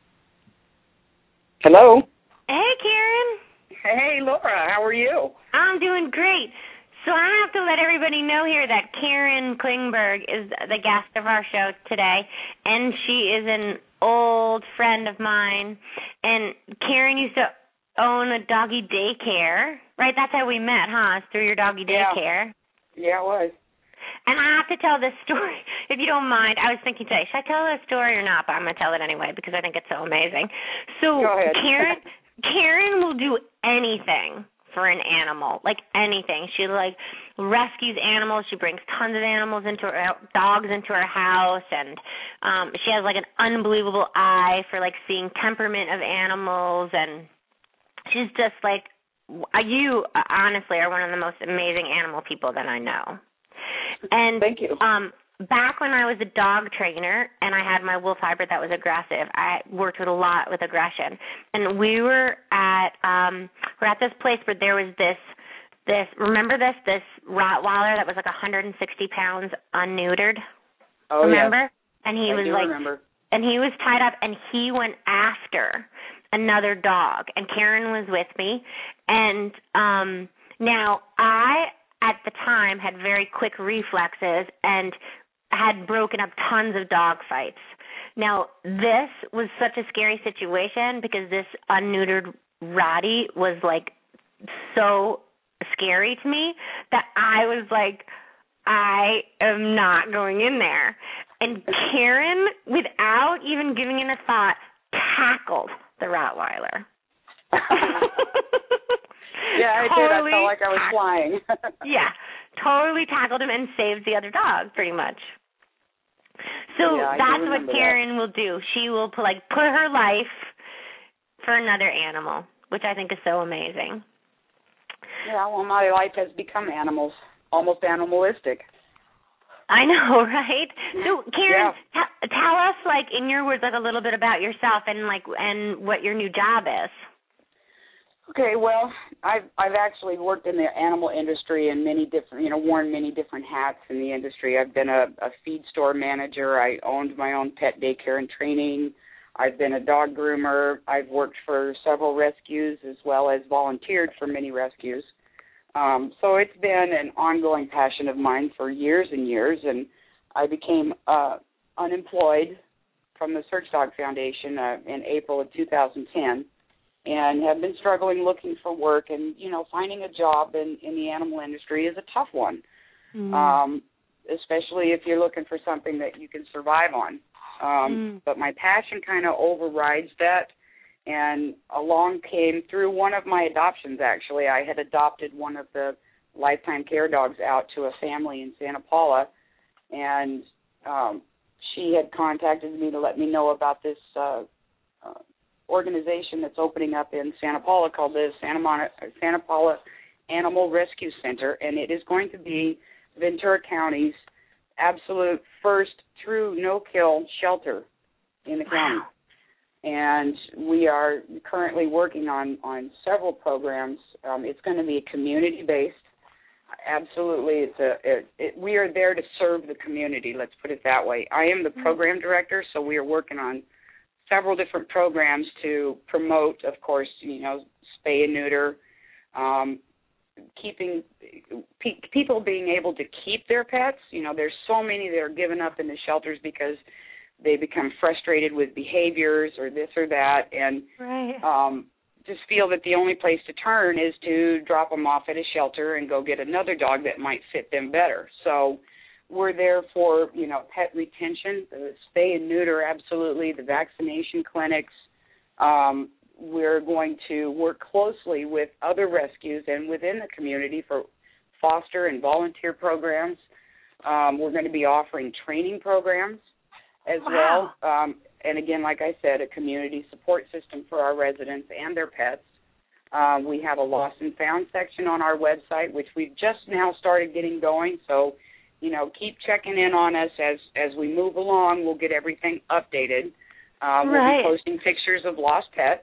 Hello. Hey, Karen. Hey, Laura. How are you? I'm doing great. So I have to let everybody know here that Karen Klingberg is the guest of our show today, and she is an old friend of mine. And Karen used to own a doggy daycare, right? That's how we met, huh? It's through your doggy daycare. Yeah, yeah it was. And I have to tell this story, if you don't mind. I was thinking today, should I tell the story or not? But I'm going to tell it anyway because I think it's so amazing. So Go ahead. Karen, Karen will do anything for an animal, like anything. She like rescues animals. She brings tons of animals into her, dogs into her house, and um, she has like an unbelievable eye for like seeing temperament of animals, and she's just like, you honestly are one of the most amazing animal people that I know. And thank you. Um, back when I was a dog trainer and I had my wolf hybrid that was aggressive, I worked with a lot with aggression. And we were at um, we're at this place where there was this this remember this this Rottweiler that was like one hundred sixty pounds unneutered. Oh remember? Yeah. And he I was do like, remember. and he was tied up, and he went after another dog. And Karen was with me, and um, now I. at the time, had very quick reflexes, and had broken up tons of dog fights. Now, this was such a scary situation because this unneutered Rottie was like so scary to me that I was like, I am not going in there. And Karen, without even giving it a thought, tackled the Rottweiler. Yeah, I totally did. I felt like I was flying. Yeah, totally tackled him and saved the other dog, pretty much. So yeah, that's what Karen that. will do. She will put, like put her life for another animal, which I think is so amazing. Yeah, well, my life has become animals, almost animalistic. I know, right? So, Karen, yeah. t- tell us, like, in your words, like a little bit about yourself and like and what your new job is. Okay, well, I've I've actually worked in the animal industry and many different, you know, worn many different hats in the industry. I've been a, a feed store manager. I owned my own pet daycare and training. I've been a dog groomer. I've worked for several rescues as well as volunteered for many rescues. Um, so it's been an ongoing passion of mine for years and years, and I became uh, unemployed from the Search Dog Foundation uh, in April of two thousand ten. And have been struggling looking for work, and, you know, finding a job in, in the animal industry is a tough one, mm. um, especially if you're looking for something that you can survive on. Um, mm. But my passion kind of overrides that, and along came through one of my adoptions, actually. I had adopted one of the lifetime care dogs out to a family in Santa Paula, and um, she had contacted me to let me know about this uh, uh organization that's opening up in Santa Paula called the Santa, Mon- Santa Paula Animal Rescue Center, and it is going to be Ventura County's absolute first true no-kill shelter in the county. And we are currently working on, on several programs. Um, it's going to be community-based. Absolutely, it's a. It, it, we are there to serve the community, let's put it that way. I am the program director, so we are working on several different programs to promote, of course, you know, spay and neuter, um, keeping pe- people being able to keep their pets. You know, there's so many that are given up in the shelters because they become frustrated with behaviors or this or that, and right. um, just feel that the only place to turn is to drop them off at a shelter and go get another dog that might fit them better. So we're there for, you know, pet retention, the spay and neuter, absolutely, the vaccination clinics. Um, we're going to work closely with other rescues and within the community for foster and volunteer programs. Um, we're going to be offering training programs as wow. well. Um, and again, like I said, a community support system for our residents and their pets. Uh, we have a lost and found section on our website, which we've just now started getting going. So, you know, keep checking in on us as, as we move along. We'll get everything updated. Uh, we'll right. be posting pictures of lost pets.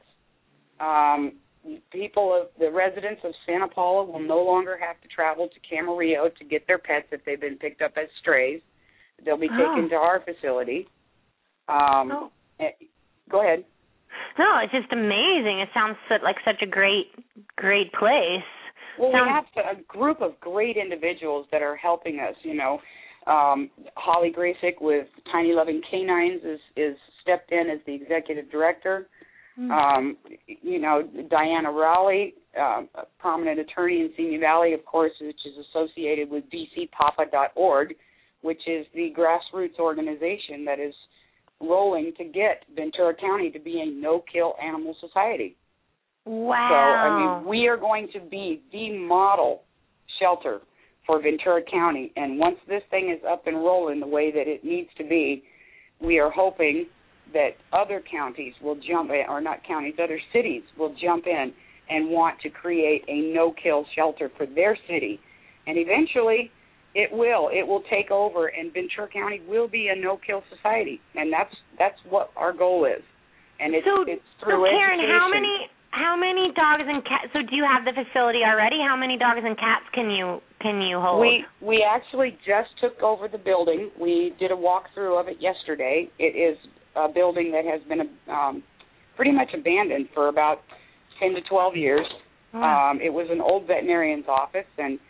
Um, people, of the residents of Santa Paula will no longer have to travel to Camarillo to get their pets if they've been picked up as strays. They'll be taken oh. to our facility. Um, oh. Go ahead. No, it's just amazing. It sounds so, like such a great, great place. Well, sounds- we have a group of great individuals that are helping us, you know. Um, Holly Grasick with Tiny Loving Canines is, is stepped in as the executive director. Mm. Um, you know, Diana Rowley, uh, a prominent attorney in Simi Valley, of course, which is associated with V C Papa dot org, which is the grassroots organization that is rolling to get Ventura County to be a no-kill animal society. Wow. So, I mean, we are going to be the model shelter for Ventura County, and once this thing is up and rolling the way that it needs to be, we are hoping that other counties will jump in, or not counties, other cities will jump in and want to create a no-kill shelter for their city. And eventually, it will. It will take over, and Ventura County will be a no-kill society, and that's that's what our goal is. And it's, so, it's through so Karen, education. how many how many dogs and cats? So, do you have the facility already? How many dogs and cats can you can you hold? We we actually just took over the building. We did a walkthrough of it yesterday. It is a building that has been um, pretty much abandoned for about ten to twelve years. Oh. Um, it was an old veterinarian's office, and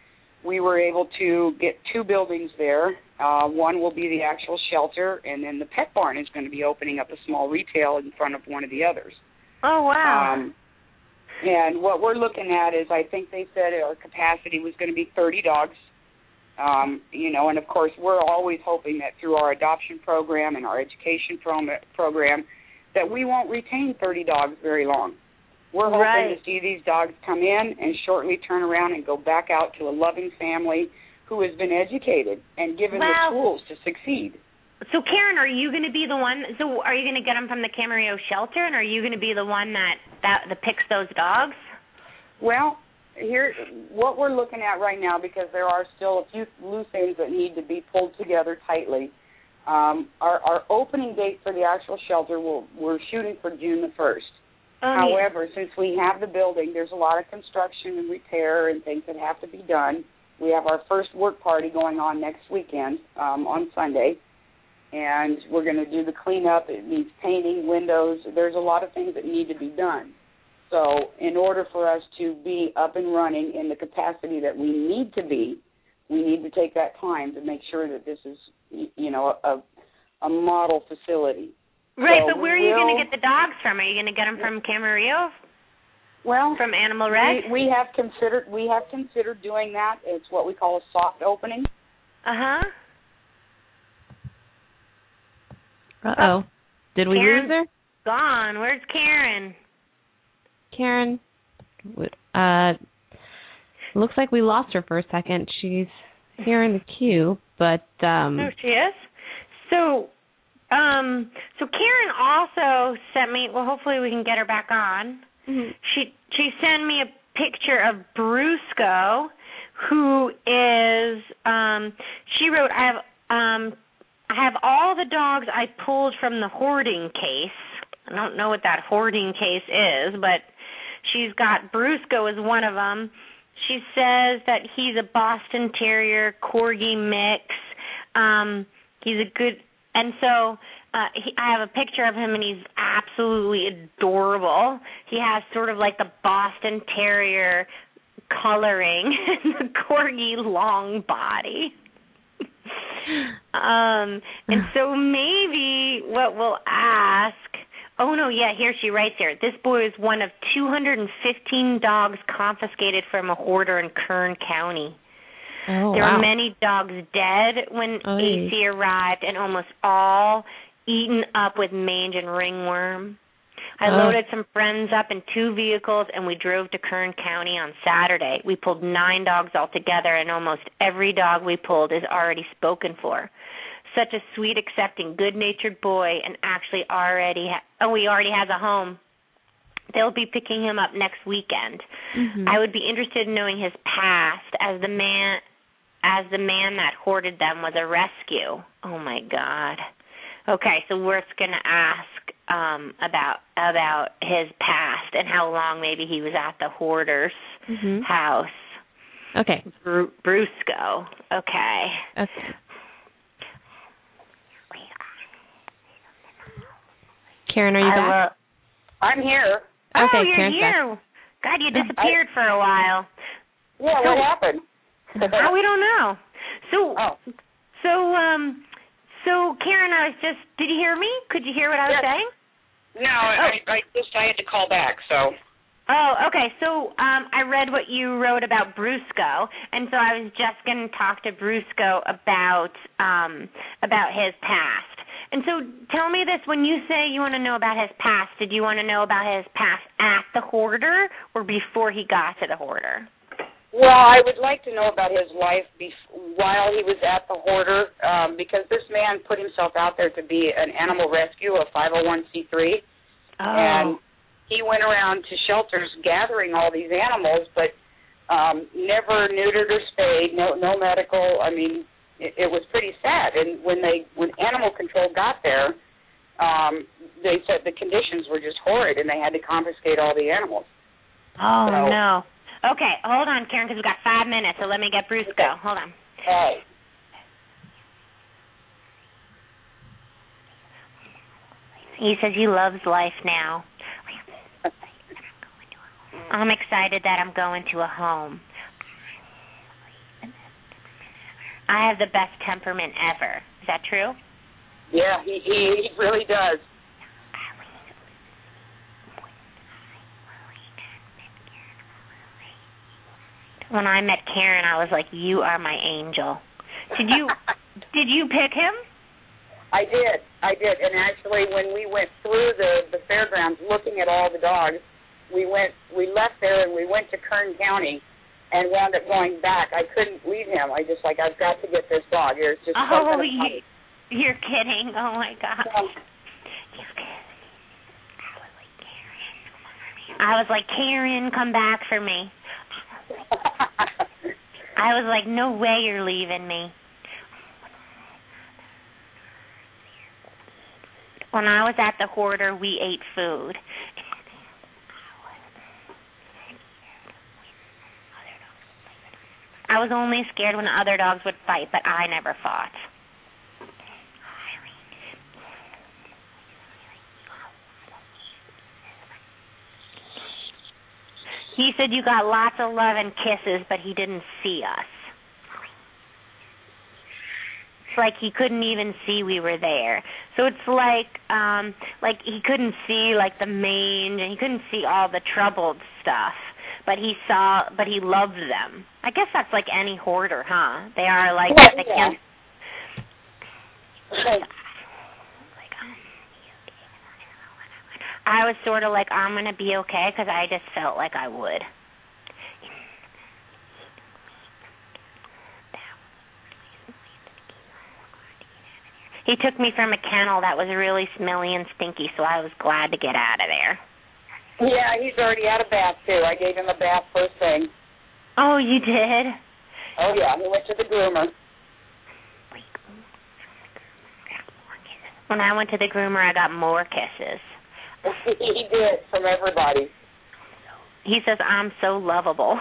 we were able to get two buildings there. Uh, one will be the actual shelter, and then the pet barn is going to be opening up a small retail in front of one of the others. Oh, wow. Um, and what we're looking at is, I think they said our capacity was going to be thirty dogs. Um, you know, and of course, we're always hoping that through our adoption program and our education prom- program that we won't retain thirty dogs very long. We're hoping right. to see these dogs come in and shortly turn around and go back out to a loving family who has been educated and given well, the tools to succeed. So, Karen, are you going to be the one? So, are you going to get them from the Camarillo shelter, and are you going to be the one that, that that picks those dogs? Well, here, what we're looking at right now, because there are still a few loose ends that need to be pulled together tightly. Um, our, our opening date for the actual shelter, we'll, we're shooting for June the first. Oh, However, since we have the building, there's a lot of construction and repair and things that have to be done. We have our first work party going on next weekend um, on Sunday, and we're going to do the cleanup. It needs painting, windows. There's a lot of things that need to be done. So in order for us to be up and running in the capacity that we need to be, we need to take that time to make sure that this is, you know, a, a model facility. Right, so but where are you going to get the dogs from? Are you going to get them from Camarillo? Well, from Animal Red? We, we have considered we have considered doing that. It's what we call a soft opening. Uh-huh. Uh-oh. Did we Karen, lose her? Gone. Where's Karen? Karen, uh, looks like we lost her for a second. She's here in the queue, but um. Oh, she is. So, um, so Karen also sent me. Well, hopefully we can get her back on. Mm-hmm. She she sent me a picture of Brusco, who is. Um, she wrote, I have um, I have all the dogs I pulled from the hoarding case. I don't know what that hoarding case is, but she's got Brusco as one of them. She says that he's a Boston Terrier Corgi mix. Um, he's a good, and so uh, he, I have a picture of him, and he's absolutely adorable. He has sort of like the Boston Terrier coloring and the Corgi long body. um, and so maybe what we'll ask. Oh, no, yeah, here she writes here. This boy is one of two hundred fifteen dogs confiscated from a hoarder in Kern County. Oh, there wow. were many dogs dead when oh, A C arrived, and almost all eaten up with mange and ringworm. I oh. loaded some friends up in two vehicles, and we drove to Kern County on Saturday. We pulled nine dogs altogether, and almost every dog we pulled is already spoken for. Such a sweet, accepting, good-natured boy, and actually already ha- oh, he already has a home. They'll be picking him up next weekend. Mm-hmm. I would be interested in knowing his past, as the man, as the man that hoarded them was a rescue. Oh my God. Okay, so we're going to ask um, about about his past and how long maybe he was at the hoarder's mm-hmm. house. Okay. Bru- Brusco. Okay. Okay. Karen, are you I'm, back? Uh, I'm here. Oh, okay, you're Karen's here. back. God, you disappeared I, for a while. Yeah, so, what happened? oh, we don't know. So, oh. so, um, so Karen, I was just. Did you hear me? Could you hear what I was yes. saying? No, oh. I, I just I had to call back. So. Oh, okay. So, um, I read what you wrote about Brusco, and so I was just going to talk to Brusco about um about his past. And so tell me this, when you say you want to know about his past, did you want to know about his past at the hoarder or before he got to the hoarder? Well, I would like to know about his life bef- while he was at the hoarder, um, because this man put himself out there to be an animal rescue, a five oh one c three, oh. and he went around to shelters gathering all these animals, but um, never neutered or spayed, no, no medical, I mean, it was pretty sad, and when they when animal control got there, um, they said the conditions were just horrid, and they had to confiscate all the animals. Oh so, no! Okay, hold on, Karen, because we've got five minutes, so let me get Brusco. Okay. Hold on. All right. He says he loves life now. I'm excited that I'm going to a home. I have the best temperament ever. Is that true? Yeah, he he, he really does. When I met Karen, I was like, "You are my angel." Did you did you pick him? I did, I did, and actually, when we went through the the fairgrounds, looking at all the dogs, we went we left there and we went to Kern County, and wound up going back. I couldn't leave him. I just like I've got to get this dog. There's just oh, you, you're kidding! Oh my God. Um, I was like, Karen, come back for me. I was like, no way you're leaving me. When I was at the Hoarder, we ate food. I was only scared when the other dogs would fight, but I never fought. He said you got lots of love and kisses, but he didn't see us. It's like he couldn't even see we were there. So it's like um like he couldn't see like the mange, and he couldn't see all the troubled stuff. But he saw, but he loved them. I guess that's like any hoarder, huh? They are like yeah, they yeah. can't. I was sort of like, I'm going to be okay, because I just felt like I would. He took me from a kennel that was really smelly and stinky, so I was glad to get out of there. Yeah, he's already had a bath, too. I gave him a bath first thing. Oh, you did? Oh, yeah, he went to the groomer. When I went to the groomer, I got more kisses. He did, from everybody. He says, I'm so lovable.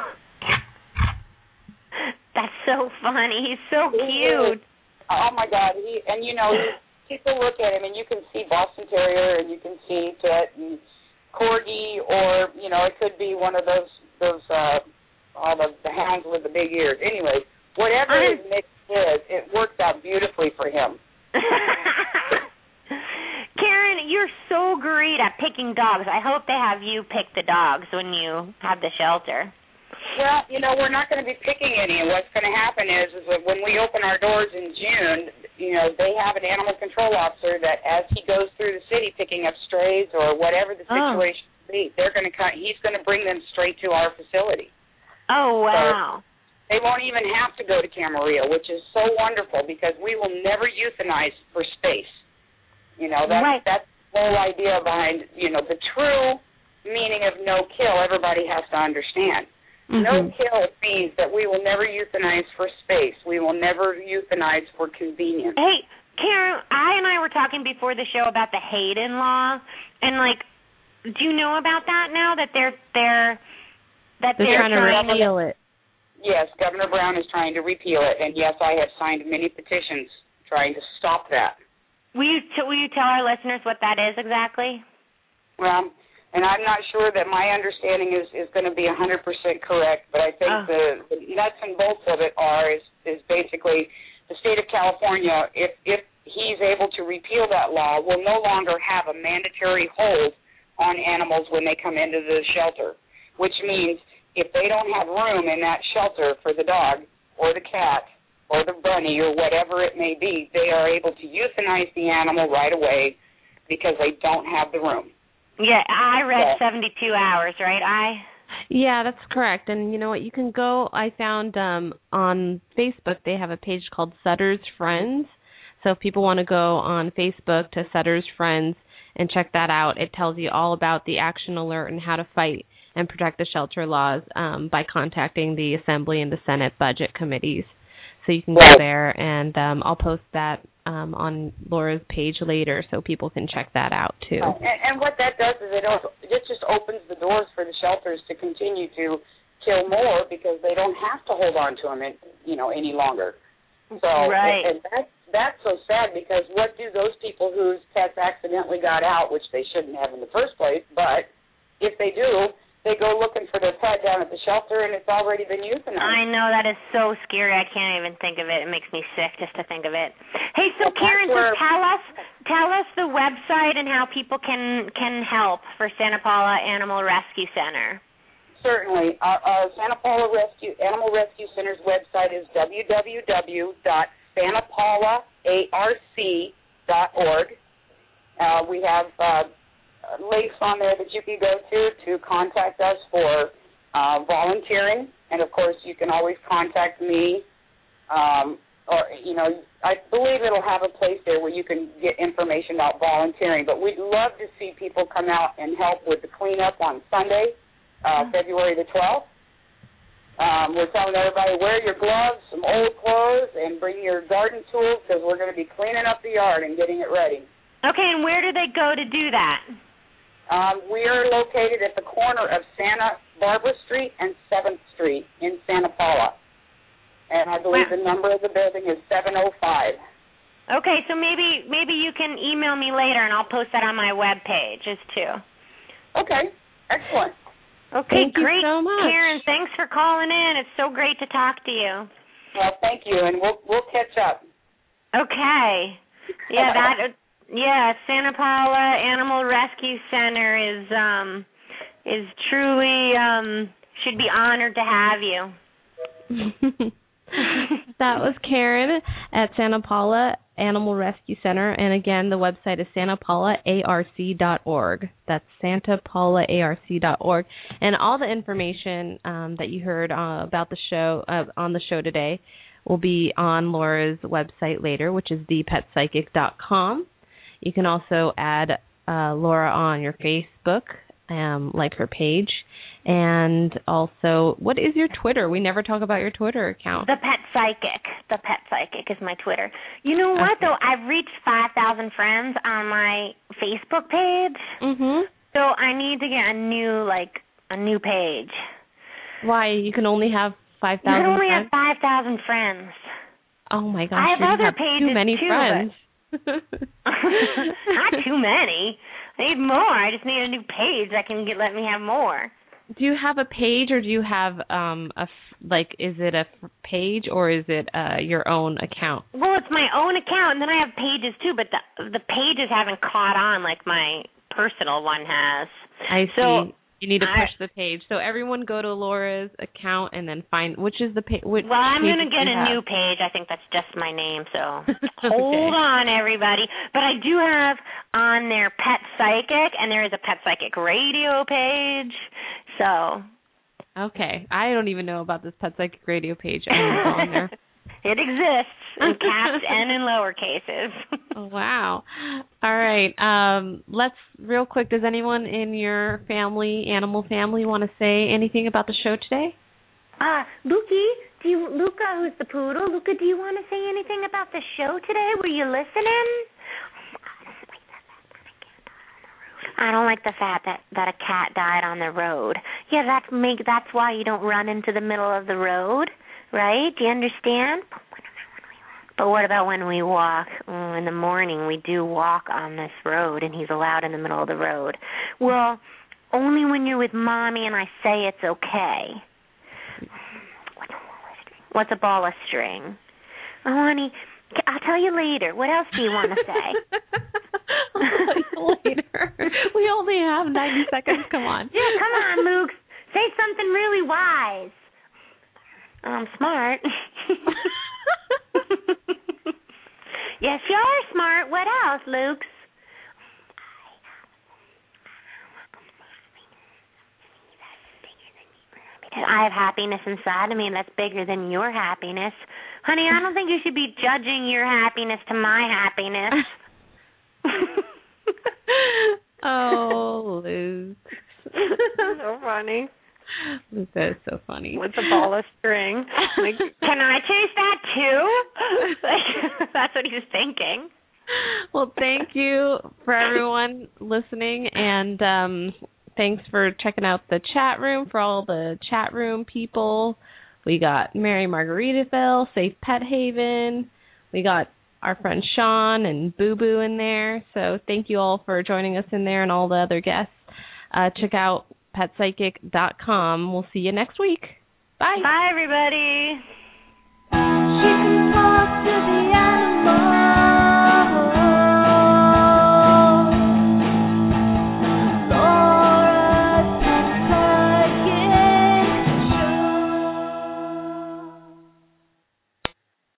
That's so funny. He's so cute. Oh, my God. He And, you know, people look at him, and you can see Boston Terrier, and you can see Tet and Corgi, or, you know, it could be one of those, those uh, all the, the hounds with the big ears. Anyway, whatever his mix is, it works out beautifully for him. Karen, you're so great at picking dogs. I hope they have you pick the dogs when you have the shelter. Well, you know, we're not going to be picking any, and what's going to happen is, is that when we open our doors in June, you know, they have an animal control officer that as he goes through the city picking up strays or whatever the situation oh. be, they're going to come, he's going to bring them straight to our facility. Oh, wow. So they won't even have to go to Camarillo, which is so wonderful, because we will never euthanize for space. You know, that's, right. that's the whole idea behind, you know, the true meaning of no kill everybody has to understand. Mm-hmm. No kill means that we will never euthanize for space. We will never euthanize for convenience. Hey, Karen, I and I were talking before the show about the Hayden law, and, like, do you know about that now, that they're, they're, that they're, they're trying, trying to repeal it? Yes, Governor Brown is trying to repeal it, and yes, I have signed many petitions trying to stop that. Will you, t- will you tell our listeners what that is exactly? Well, and I'm not sure that my understanding is, is going to be one hundred percent correct, but I think oh. the, the nuts and bolts of it are is, is basically the state of California, if, if he's able to repeal that law, will no longer have a mandatory hold on animals when they come into the shelter, which means if they don't have room in that shelter for the dog or the cat or the bunny or whatever it may be, they are able to euthanize the animal right away because they don't have the room. Yeah, I read so. seventy-two hours, right? I. Yeah, that's correct. And you know what? You can go, I found um, on Facebook they have a page called Sutter's Friends. So if people want to go on Facebook to Sutter's Friends and check that out, it tells you all about the action alert and how to fight and protect the shelter laws um, by contacting the Assembly and the Senate budget committees. So you can go there, and um, I'll post that um, on Laura's page later so people can check that out, too. And, and what that does is it, also, it just opens the doors for the shelters to continue to kill more because they don't have to hold on to them, in, you know, any longer. So, right. And, and that's, that's so sad because what do those people whose pets accidentally got out, which they shouldn't have in the first place, but if they do, they go looking for their pet down at the shelter, and it's already been euthanized. I know, that is so scary. I can't even think of it. It makes me sick just to think of it. Hey, so well, Karen, so where, tell us tell us the website and how people can can help for Santa Paula Animal Rescue Center. Certainly. Our, our Santa Paula Rescue Animal Rescue Center's website is w w w dot santa paula arc dot org. Uh, we have uh, links on there that you can go to to contact us for uh, volunteering, and of course you can always contact me. Um, or you know, I believe it'll have a place there where you can get information about volunteering. But we'd love to see people come out and help with the cleanup on Sunday, uh, February the twelfth. Um, we're telling everybody, wear your gloves, some old clothes, and bring your garden tools because we're going to be cleaning up the yard and getting it ready. Okay, and where do they go to do that? Um, we are located at the corner of Santa Barbara Street and seventh Street in Santa Paula. And I believe wow. the number of the building is seven oh five. Okay, so maybe maybe you can email me later, and I'll post that on my webpage as too. Okay, excellent. Okay, thank great, you so much. Karen. Thanks for calling in. It's so great to talk to you. Well, thank you, and we'll we'll catch up. Okay. Yeah, that. Yeah, Santa Paula Animal Rescue Center is um is truly um should be honored to have you. That was Karen at Santa Paula Animal Rescue Center, and again, the website is santa paula arc dot org. That's santa paula arc dot org, and all the information um, that you heard uh, about the show uh, on the show today will be on Laura's website later, which is the pet psychic dot com. You can also add uh, Laura on your Facebook, um, like her page. And also, what is your Twitter? We never talk about your Twitter account. The Pet Psychic. The Pet Psychic is my Twitter. You know what, okay. though? I've reached five thousand friends on my Facebook page. Mm-hmm. So I need to get a new, like, a new page. Why? You can only have five thousand You can only friends? have five thousand friends. Oh, my gosh. I have you other have pages, too many too, friends. Not too many. I need more. I just need a new page that can get, let me have more. Do you have a page, or do you have um a like? Is it a page or is it uh your own account? Well, it's my own account, and then I have pages too. But the the pages haven't caught on like my personal one has. I see. So you need to push I, the page. So everyone go to Laura's account and then find which is the page. Well, I'm going to get a have? new page. I think that's just my name. So okay. Hold on, everybody. But I do have on there Pet Psychic, and there is a Pet Psychic radio page. So. Okay. I don't even know about this Pet Psychic radio page. I don't go on there. It exists in caps and in lower cases. Oh, wow. All right. Um, let's, real quick, does anyone in your family, animal family, want to say anything about the show today? Uh, Lukey, do you, Luca, who's the poodle, Luca, do you want to say anything about the show today? Were you listening? I don't like the fact that, that a cat died on the road. Yeah, that's make that's why you don't run into the middle of the road, right? Do you understand? But what about when we walk? Oh, in the morning, we do walk on this road, and he's allowed in the middle of the road. Well, only when you're with Mommy and I say it's okay. What's a ball of string? Oh, honey, I'll tell you later. What else do you want to say? I'll tell you later. We only have ninety seconds. Come on. Yeah, come on, Luke. Say something really wise. I'm smart. Yes, you're smart. What else, Luke? I have happiness inside of me, and that's bigger than your happiness. Honey, I don't think you should be judging your happiness to my happiness. Oh, Luke. So funny. Luke, that is so funny. With the ball of string. Like, can I chase that too? Like, that's what he's thinking. Well, thank you for everyone listening, and um, thanks for checking out the chat room, for all the chat room people. We got Mary Margaritaville, Safe Pet Haven. We got our friend Sean and Boo Boo in there. So thank you all for joining us in there, and all the other guests. Uh, check out pet psychic dot com. We'll see you next week. Bye. Bye, everybody.